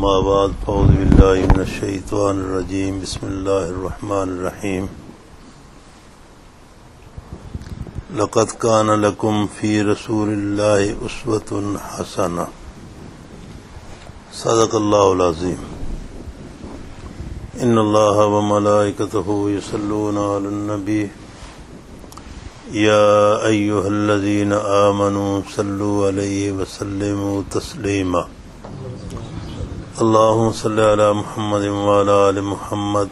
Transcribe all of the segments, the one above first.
أما بعد فأعوذ بالله من الشيطان الرجيم بسم الله الرحمن الرحيم لقد كان لكم في رسول الله أسوة حسنة صدق الله العظيم إن الله وملائكته يصلون على النبي يا أيها الذين آمنوا صلوا عليه وسلموا تسليما اللهم صل على محمد وعلى آل محمد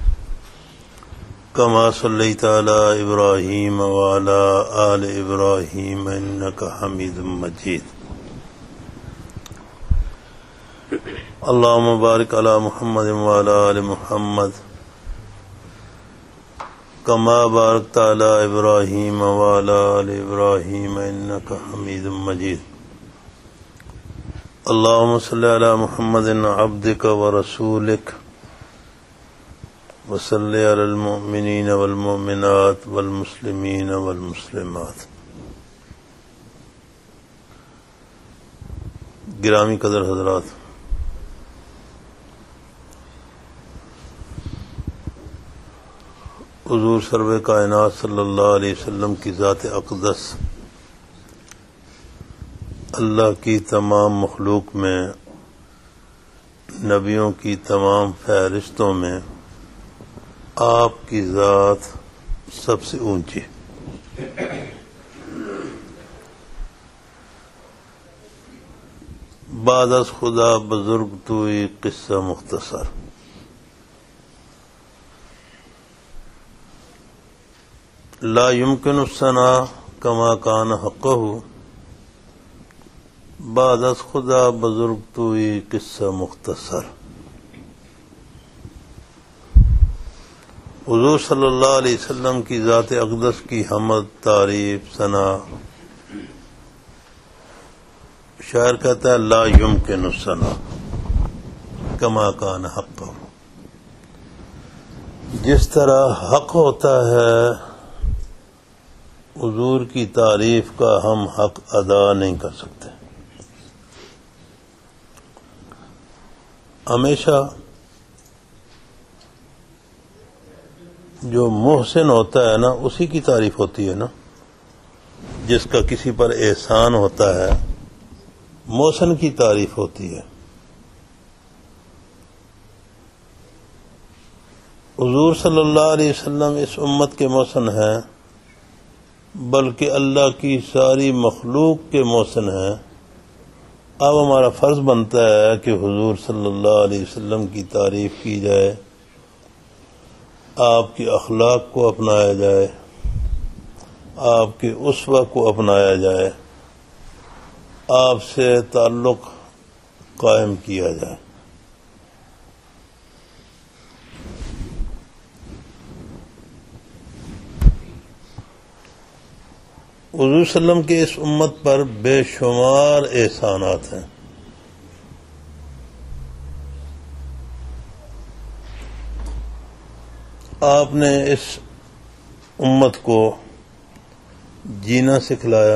كما صليت على إبراهيم وعلى آل إبراهيم إنك حميد مجيد اللهم بارك على محمد وعلى آل محمد كما باركت على إبراهيم وعلى آل إبراهيم إنك حميد مجيد اللهم صل على محمد عبدك ورسولك وصل على المؤمنين والمؤمنات والمسلمين والمسلمات. گرامی قدر حضرات، حضور سرور کائنات صلی اللہ علیہ وسلم کی ذات اقدس اللہ کی تمام مخلوق میں، نبیوں کی تمام فہرستوں میں آپ کی ذات سب سے اونچی. بعد از خدا بزرگ توئی قصہ مختصر. لا يمكن الثناء كما كان حقه بعد از خدا بزرگ توئی قصہ مختصر. حضور صلی اللہ علیہ وسلم کی ذات اقدس کی حمد، تعریف، ثنا، شاعر کہتا ہے لا يمكن الثناء كما كان حقه. جس طرح حق ہوتا ہے حضور کی تعریف کا ہم حق ادا نہیں کر سکتے. ہمیشہ جو محسن ہوتا ہے نا اسی کی تعریف ہوتی ہے نا. جس کا کسی پر احسان ہوتا ہے محسن کی تعریف ہوتی ہے. حضور صلی اللہ علیہ وسلم اس امت کے محسن ہیں، بلکہ اللہ کی ساری مخلوق کے محسن ہیں. اب ہمارا فرض بنتا ہے کہ حضور صلی اللہ علیہ وسلم کی تعریف کی جائے، آپ کے اخلاق کو اپنایا جائے، آپ کے اسوہ کو اپنایا جائے، آپ سے تعلق قائم کیا جائے. حضور صلی اللہ علیہ وسلم کے اس امت پر بے شمار احسانات ہیں. آپ نے اس امت کو جینا سکھلایا،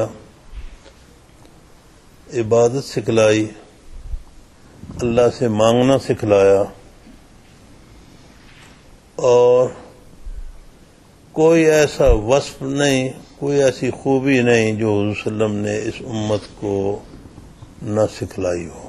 عبادت سکھلائی، اللہ سے مانگنا سکھلایا، اور کوئی ایسا وصف نہیں، کوئی ایسی خوبی نہیں جو حضور صلی اللہ علیہ وسلم نے اس امت کو نہ سکھلائی ہو.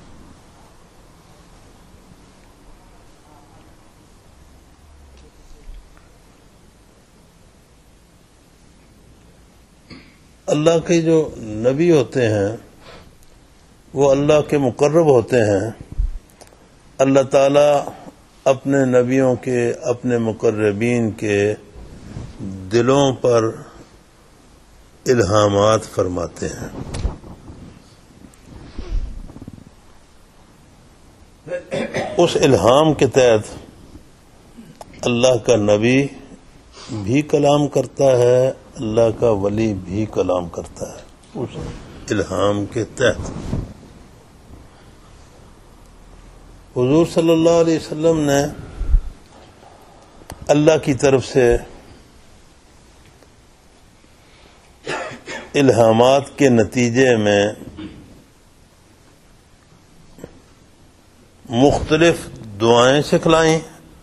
اللہ کے جو نبی ہوتے ہیں وہ اللہ کے مقرب ہوتے ہیں. اللہ تعالیٰ اپنے نبیوں کے، اپنے مقربین کے دلوں پر الہامات فرماتے ہیں. اس الہام کے تحت اللہ کا نبی بھی کلام کرتا ہے، اللہ کا ولی بھی کلام کرتا ہے. اس الہام کے تحت حضور صلی اللہ علیہ وسلم نے اللہ کی طرف سے الہامات کے نتیجے میں مختلف دعائیں سکھلائیں،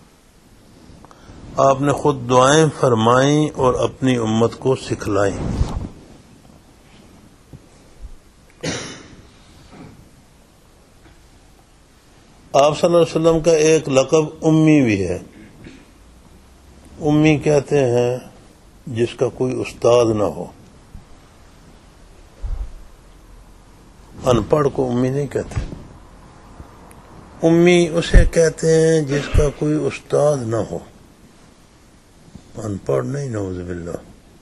آپ نے خود دعائیں فرمائیں اور اپنی امت کو سکھلائیں۔ آپ صلی اللہ علیہ وسلم کا ایک لقب امی بھی ہے۔ امی کہتے ہیں جس کا کوئی استاد نہ ہو، ان پڑھ کو امی نہیں کہتے، امی اسے کہتے ہیں جس کا کوئی استاد نہ ہو، ان پڑھ نہیں، نعوذ باللہ۔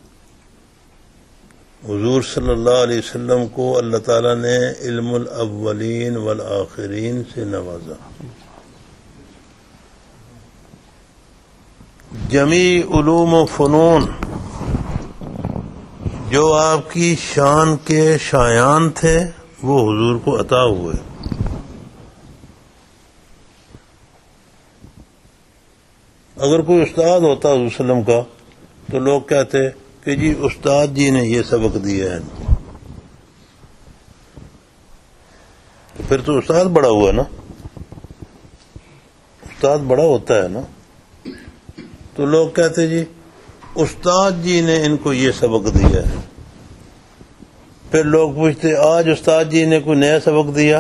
حضور صلی اللہ علیہ وسلم کو اللہ تعالیٰ نے علم الاولین والآخرین سے نوازا، جمیع علوم و فنون جو آپ کی شان کے شایان تھے وہ حضور کو عطا ہوئے۔ اگر کوئی استاد ہوتا حضور صلی اللہ علیہ وسلم کا تو لوگ کہتے کہ جی استاد جی نے یہ سبق دیا ہے، تو پھر تو استاد بڑا ہوا نا، استاد بڑا ہوتا ہے نا، تو لوگ کہتے جی استاد جی نے ان کو یہ سبق دیا ہے۔ پھر لوگ پوچھتے آج استاد جی نے کوئی نیا سبق دیا،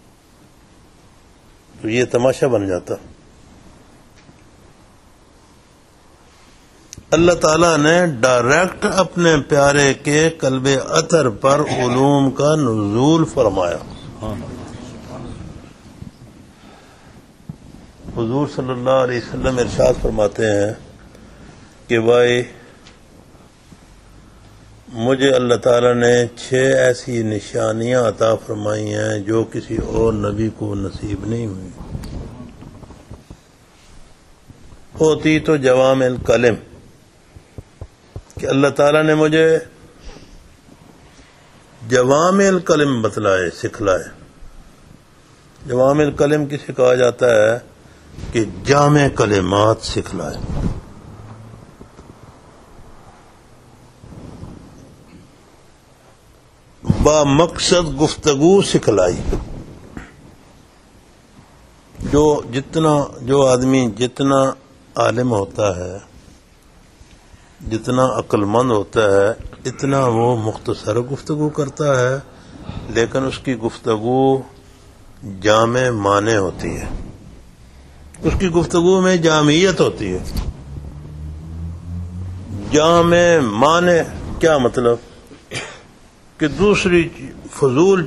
تو یہ تماشا بن جاتا۔ اللہ تعالیٰ نے ڈائریکٹ اپنے پیارے کے قلب اطہر پر علوم کا نزول فرمایا۔ حضور صلی اللہ علیہ وسلم ارشاد فرماتے ہیں کہ بھائی مجھے اللہ تعالیٰ نے 6 ایسی نشانیاں عطا فرمائی ہیں جو کسی اور نبی کو نصیب نہیں ہوئی۔ ہوتی تو جوامع الکلم، کہ اللہ تعالیٰ نے مجھے جوامع الکلم بتلائے، سکھلائے۔ جوامع الکلم کسے کہا جاتا ہے؟ کہ جامع کلمات سکھلائے، با مقصد گفتگو سکھلائی۔ جو آدمی جتنا عالم ہوتا ہے، جتنا عقل مند ہوتا ہے، اتنا وہ مختصر گفتگو کرتا ہے، لیکن اس کی گفتگو جامع معنی ہوتی ہے، اس کی گفتگو میں جامعیت ہوتی ہے۔ جامع معنی کیا مطلب؟ کہ دوسری فضول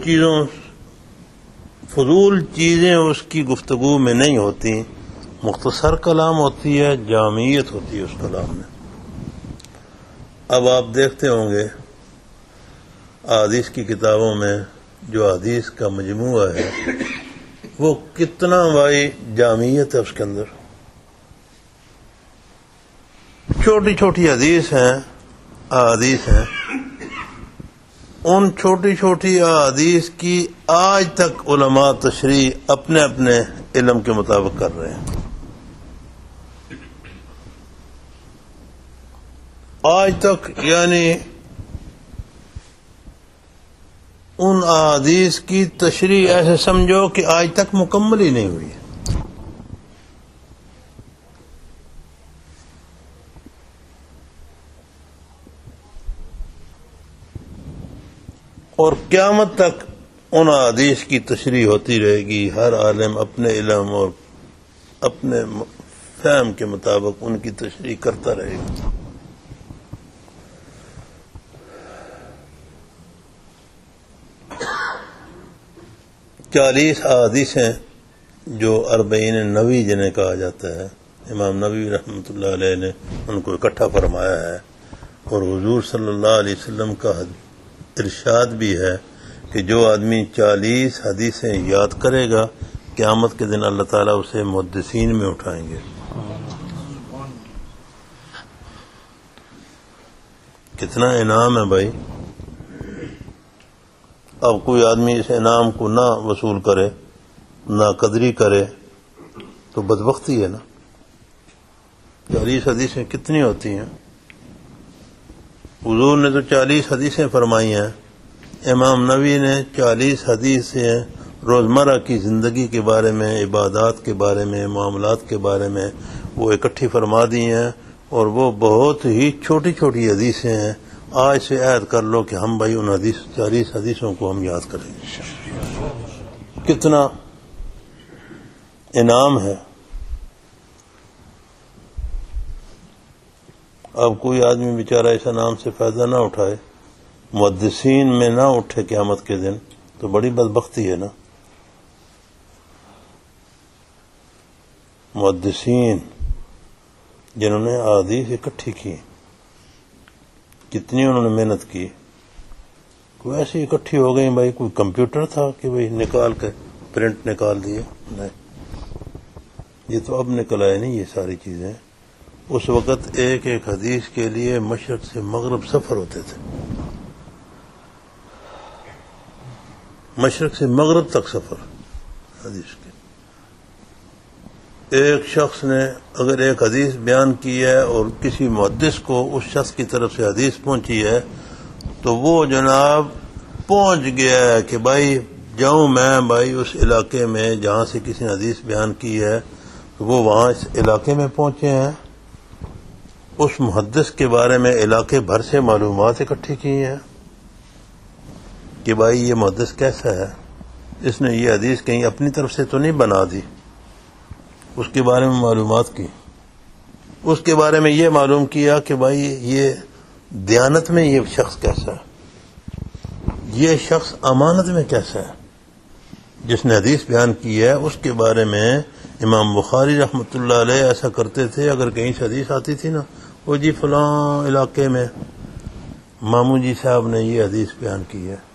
چیزیں اس کی گفتگو میں نہیں ہوتی، مختصر کلام ہوتی ہے، جامعیت ہوتی ہے اس کلام میں۔ اب آپ دیکھتے ہوں گے احادیث کی کتابوں میں جو احادیث کا مجموعہ ہے وہ کتنا بھائی جامعیت ہے اس کے اندر۔ چھوٹی چھوٹی احادیث ہیں، ان چھوٹی چھوٹی احادیث کی آج تک علماء تشریح اپنے اپنے علم کے مطابق کر رہے ہیں۔ آج تک یعنی ان احادیث کی تشریح ایسے سمجھو کہ آج تک مکمل ہی نہیں ہوئی۔ اور قیامت تک ان احادیث کی تشریح ہوتی رہے گی، ہر عالم اپنے علم اور اپنے فہم کے مطابق ان کی تشریح کرتا رہے گا۔ 40 احادیث ہیں جو 40 نووی جنہیں کہا جاتا ہے، امام نووی رحمۃ اللہ علیہ نے ان کو اکٹھا فرمایا ہے، اور حضور صلی اللہ علیہ وسلم کا ارشاد بھی ہے کہ جو آدمی 40 حدیثیں یاد کرے گا قیامت کے دن اللہ تعالیٰ اسے محدثین میں اٹھائیں گے۔ کتنا انعام ہے بھائی! اب کوئی آدمی اس انعام کو نہ وصول کرے، نہ قدری کرے، تو بدبختی ہے نا۔ 40 حدیثیں کتنی ہوتی ہیں؟ حضور نے تو 40 حدیثیں فرمائی ہیں، امام نووی نے 40 حدیثیں روزمرہ کی زندگی کے بارے میں، عبادات کے بارے میں، معاملات کے بارے میں وہ اکٹھی فرما دی ہیں، اور وہ بہت ہی چھوٹی چھوٹی حدیثیں ہیں. آج سے عہد کر لو کہ ہم بھائی ان 40 حدیثوں کو ہم یاد کریں گے. کتنا انعام ہے. اب کوئی آدمی بیچارہ اس انعام سے فائدہ نہ اٹھائے، محدثین میں نہ اٹھے قیامت کے دن، تو بڑی بدبختی ہے نا. محدثین جنہوں نے احادیث اکٹھی کی، کتنی انہوں نے محنت کی، کوئی ایسی اکٹھی ہو گئی بھائی کوئی کمپیوٹر تھا کہ بھائی نکال کے پرنٹ نکال دیے؟ نہیں، یہ تو اب نکل آئے نہیں یہ ساری چیزیں. اس وقت ایک ایک حدیث کے لیے مشرق سے مغرب سفر ہوتے تھے، مشرق سے مغرب تک سفر حدیث کے. ایک شخص نے اگر ایک حدیث بیان کی ہے اور کسی محدث کو اس شخص کی طرف سے حدیث پہنچی ہے، تو وہ جناب پہنچ گیا ہے کہ بھائی جاؤں میں بھائی اس علاقے میں جہاں سے کسی نے حدیث بیان کی ہے، تو وہ وہاں اس علاقے میں پہنچے ہیں، اس محدث کے بارے میں علاقے بھر سے معلومات اکٹھی کی ہیں کہ بھائی یہ محدث کیسا ہے، اس نے یہ حدیث کہیں اپنی طرف سے تو نہیں بنا دی. اس کے بارے میں معلومات کی، اس کے بارے میں یہ معلوم کیا کہ بھائی یہ دیانت میں یہ شخص کیسا ہے، یہ شخص امانت میں کیسا ہے. جس نے حدیث بیان کی ہے اس کے بارے میں امام بخاری رحمۃ اللہ علیہ ایسا کرتے تھے، اگر کہیں سے حدیث آتی تھی نا، وہ جی فلاں علاقے میں ماموں جی صاحب نے یہ حدیث بیان کی ہے.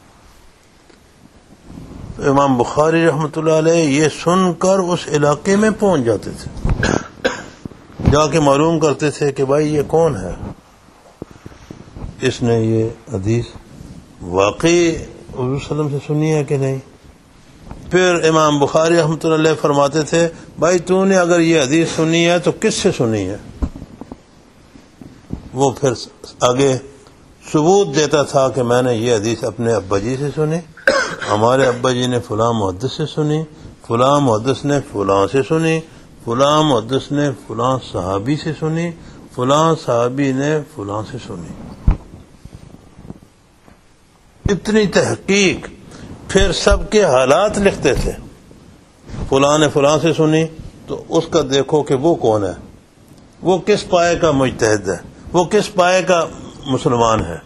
تو امام بخاری رحمۃ اللہ علیہ یہ سن کر اس علاقے میں پہنچ جاتے تھے، جا کے معلوم کرتے تھے کہ بھائی یہ کون ہے، اس نے یہ حدیث واقعی حضور صلی اللہ علیہ وسلم سے سنی ہے کہ نہیں. پھر امام بخاری رحمۃ اللہ علیہ فرماتے تھے بھائی تو نے اگر یہ حدیث سنی ہے تو کس سے سنی ہے. وہ پھر آگے ثبوت دیتا تھا کہ میں نے یہ حدیث اپنے ابا جی سے سنی، ہمارے ابا جی نے فلاں محدث سے سنی، فلاں محدث نے فلاں سے سنی، فلاں محدث نے فلاں صحابی سے سنی، فلاں صحابی نے فلاں سے سنی. اتنی تحقیق. پھر سب کے حالات لکھتے تھے، فلاں نے فلاں سے سنی تو اس کا دیکھو کہ وہ کون ہے، وہ کس پائے کا مجتہد ہے، وہ کس پائے کا مسلمان ہے،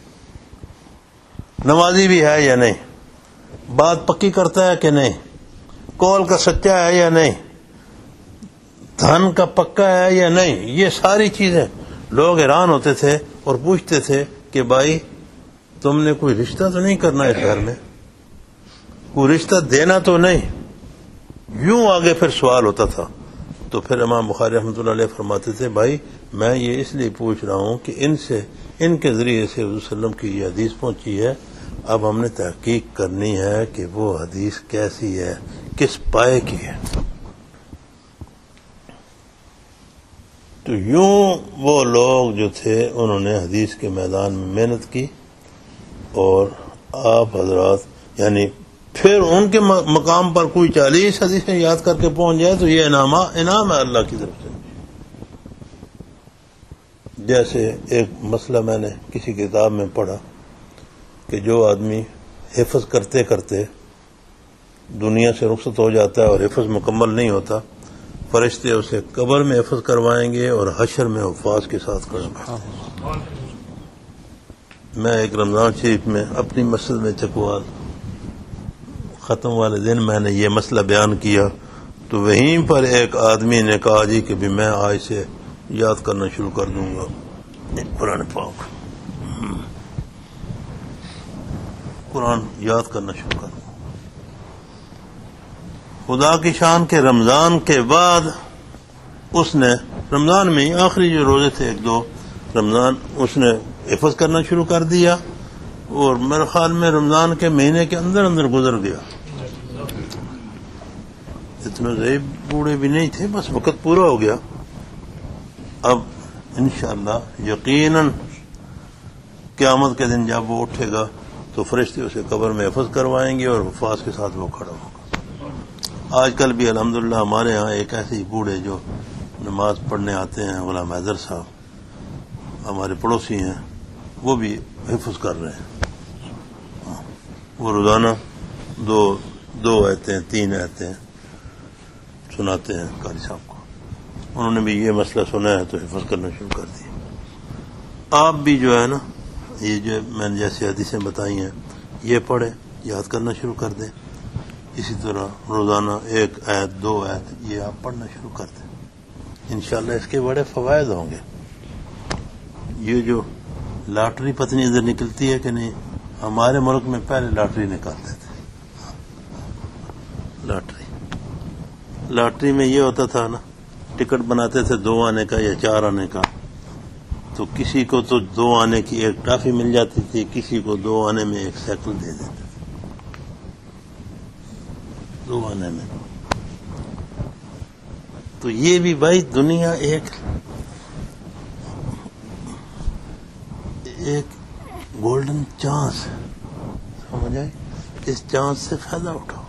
نمازی بھی ہے یا نہیں، بات پکی کرتا ہے کہ نہیں، قول کا سچا ہے یا نہیں، دھن کا پکا ہے یا نہیں. یہ ساری چیزیں لوگ حیران ہوتے تھے اور پوچھتے تھے کہ بھائی تم نے کوئی رشتہ تو نہیں کرنا اس گھر میں، کوئی رشتہ دینا تو نہیں. یوں آگے پھر سوال ہوتا تھا. تو پھر امام بخاری رحمۃ اللہ علیہ فرماتے تھے بھائی میں یہ اس لیے پوچھ رہا ہوں کہ ان کے ذریعے سے حضور صلی اللہ علیہ وسلم کی یہ حدیث پہنچی ہے، اب ہم نے تحقیق کرنی ہے کہ وہ حدیث کیسی ہے، کس پائے کی ہے. تو یوں وہ لوگ جو تھے انہوں نے حدیث کے میدان میں محنت کی، اور آپ حضرات یعنی پھر ان کے مقام پر کوئی 40 حدیثیں یاد کر کے پہنچ جائے تو یہ انعام ہے اللہ کی طرف سے. جیسے ایک مسئلہ میں نے کسی کتاب میں پڑھا کہ جو آدمی حفظ کرتے کرتے دنیا سے رخصت ہو جاتا ہے اور حفظ مکمل نہیں ہوتا، فرشتے اسے قبر میں حفظ کروائیں گے اور حشر میں حفاظ کے ساتھ کریں گے. میں ایک رمضان شریف میں اپنی مسجد میں چکوال ختم والے دن میں نے یہ مسئلہ بیان کیا، تو وہیں پر ایک آدمی نے کہا جی کہ بھی میں آج سے یاد کرنا شروع کر دوں گا قرآن پاک، قرآن یاد کرنا شروع کر دوں گا. خدا کی شان کے رمضان کے بعد اس نے رمضان میں ہی آخری جو روزے تھے 1-2 رمضان اس نے حفظ کرنا شروع کر دیا، اور میرے خیال میں رمضان کے مہینے کے اندر گزر گیا. اتنے ضعیف بوڑھے بھی نہیں تھے، بس وقت پورا ہو گیا. اب انشاءاللہ یقیناً قیامت کے دن جب وہ اٹھے گا تو فرشتے اسے قبر میں حفظ کروائیں گے اور حفاظ کے ساتھ وہ کھڑا ہوگا۔ آج کل بھی الحمدللہ ہمارے ہاں ایک ایسے ہی بوڑھے جو نماز پڑھنے آتے ہیں، غلام حیدر صاحب ہمارے پڑوسی ہیں، وہ بھی حفظ کر رہے ہیں۔ وہ روزانہ دو آیتیں 3 آیتیں سناتے ہیں قاری صاحب کو۔ انہوں نے بھی یہ مسئلہ سنا ہے تو حفظ کرنا شروع کر دیا۔ آپ بھی جو ہے نا، یہ جو میں نے جیسے حدیثیں بتائی ہیں یہ پڑھیں، یاد کرنا شروع کر دیں۔ اسی طرح روزانہ 1 آیت 2 آیت یہ آپ پڑھنا شروع کر دیں، انشاءاللہ اس کے بڑے فوائد ہوں گے۔ یہ جو لاٹری پتنی ادھر نکلتی ہے کہ نہیں، ہمارے ملک میں پہلے لاٹری نکالتے تھے۔ لاٹری میں یہ ہوتا تھا نا، ٹکٹ بناتے تھے 2 آنے کا یا 4 آنے کا، تو کسی کو تو 2 آنے کی 1 ٹافی مل جاتی تھی، کسی کو 2 آنے میں 1 سائیکل دے دیتے تھے۔ 2 آنے میں تو یہ بھی بھائی دنیا ایک گولڈن چانس ہے، سمجھ آئی؟ اس چانس سے فائدہ اٹھاؤ۔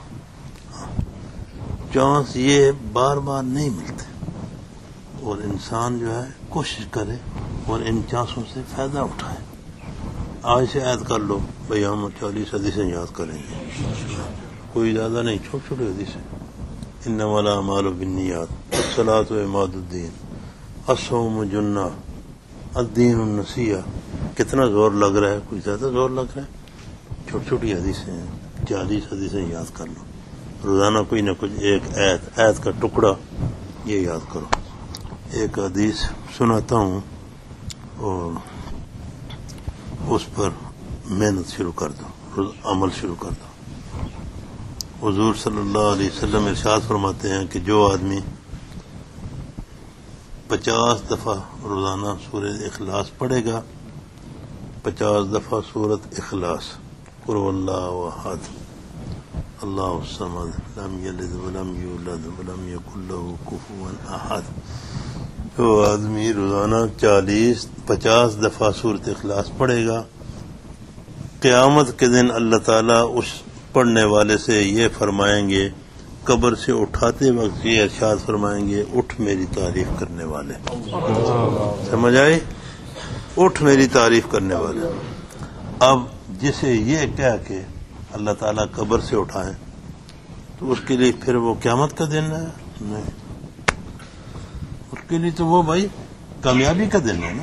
چانس یہ بار بار نہیں ملتے، اور انسان جو ہے کوشش کرے اور ان چانسوں سے فائدہ اٹھائے۔ آج سے عائد کر لو بھائی، ہم 40 حدیثیں یاد کریں گے، کوئی زیادہ نہیں، چھوٹی حدیثیں۔ انما الاعمال بالنیات، الصلاۃ عماد الدین، الصوم جنہ، الدین النصیحہ۔ کتنا زور لگ رہا ہے؟ کوئی زیادہ زور لگ رہا ہے؟ چھوٹی حدیثیں ہیں، 40 حدیثیں یاد کر لو۔ روزانہ کوئی نہ کچھ 1 آیت کا ٹکڑا یہ یاد کرو۔ ایک حدیث سناتا ہوں اور اس پر محنت شروع کر دو، عمل شروع کر دو۔ حضور صلی اللہ علیہ وسلم ارشاد فرماتے ہیں کہ جو آدمی 50 دفعہ روزانہ سورۃ اخلاص پڑھے گا، 50 دفعہ سورۃ اخلاص، قل هو اللہ احد اللہ الصمد لم یلد ولم یولد ولم یکن له کفوا احد، جو آدمی روزانہ 50 دفعہ سورۃ اخلاص پڑھے گا، قیامت کے دن اللہ تعالیٰ اس پڑھنے والے سے یہ فرمائیں گے، قبر سے اٹھاتے وقت یہ ارشاد فرمائیں گے، اٹھ میری تعریف کرنے والے۔ سمجھ آئی؟ اٹھ میری تعریف کرنے والے۔ اب جسے یہ کہہ کے اللہ تعالیٰ قبر سے اٹھائیں تو اس کے لیے پھر وہ قیامت کا دن ہے؟ نہیں، اس کے لیے تو وہ بھائی کامیابی کا دن ہے نا۔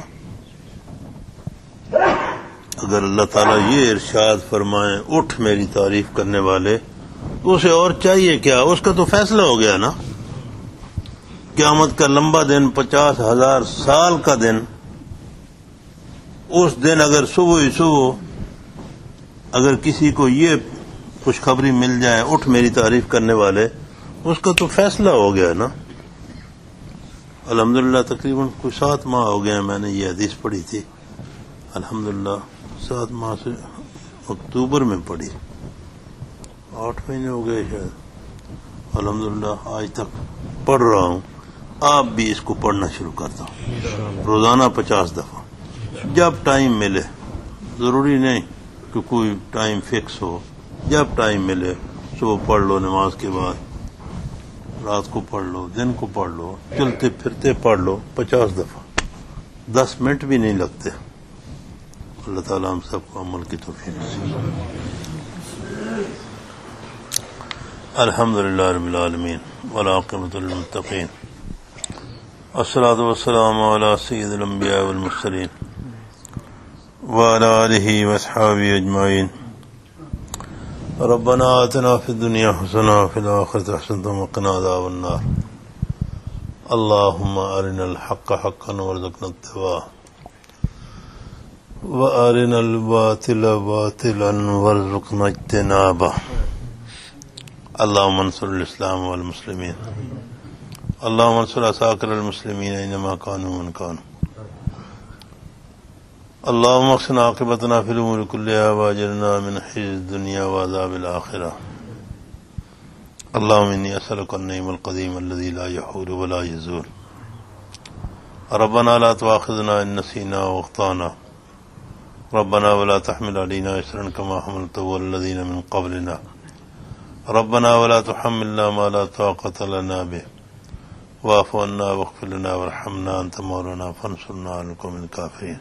اگر اللہ تعالیٰ یہ ارشاد فرمائیں اٹھ میری تعریف کرنے والے، تو اسے اور چاہیے کیا؟ اس کا تو فیصلہ ہو گیا نا۔ قیامت کا لمبا دن، 50,000 سال کا دن، اس دن اگر صبح ہی صبح اگر کسی کو یہ خوشخبری مل جائے اٹھ میری تعریف کرنے والے، اس کا تو فیصلہ ہو گیا نا۔ الحمدللہ تقریباً کوئی 7 ماہ ہو گئے ہیں میں نے یہ حدیث پڑھی تھی، الحمدللہ 7 ماہ سے اکتوبر میں پڑھی، 8 مہینے ہو گئے شاید، الحمدللہ آج تک پڑھ رہا ہوں۔ آپ بھی اس کو پڑھنا شروع کرتا ہوں روزانہ 50 دفعہ، جب ٹائم ملے، ضروری نہیں کہ کوئی ٹائم فکس ہو، جب ٹائم ملے، صبح پڑھ لو نماز کے بعد، رات کو پڑھ لو، دن کو پڑھ لو، چلتے پھرتے پڑھ لو 50 دفعہ، 10 منٹ بھی نہیں لگتے۔ اللہ تعالیٰ ہم سب کو عمل کی توفیق نصیب۔ الحمدللہ رب العالمین والعاقبۃ للمتقین، والصلاۃ والسلام علی سید الانبیاء والمرسلین وعلی آلہ واصحابہ اجمعین۔ ربنا آتنا فی الدنیا حسنہ وفی الآخرۃ حسنۃ وقنا عذاب النار۔ اللہم ارنا الحق حقا وارزقنا اتباعہ، وارنا الباطل باطلا وارزقنا اجتنابہ۔ اللهم انصر الاسلام والمسلمین، اللهم انصر عساکر المسلمین اینما کانوا من کانوا، اللهم احسن عاقبتنا فی الامور کلها واجرنا من خزي الدنیا وعذاب الآخرہ۔ اللهم انی اسألک النعیم القدیم الذی لا یحول ولا یزول۔ ربنا لا تؤاخذنا ان نسینا واخطأنا، ربنا ولا تحمل علينا إصرا كما حملته على الذين من قبلنا ربنا ولا تحملنا ما لا طاقة لنا به واعف عنا واغفر لنا وارحمنا أنت مولانا فانصرنا على القوم الكافرين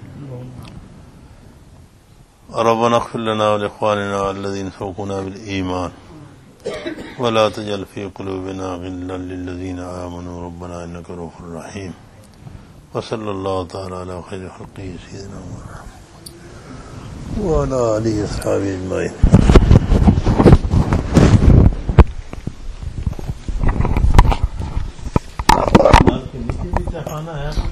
ربنا اغفر لنا ولإخواننا الذين سبقونا بالإيمان ولا تجعل في قلوبنا غلا للذين آمنوا ربنا إنك رؤوف رحيم وصلى الله تعالى على خير خلقه سيدنا محمد وعلى آله وصحبه أجمعين. کھانا ہے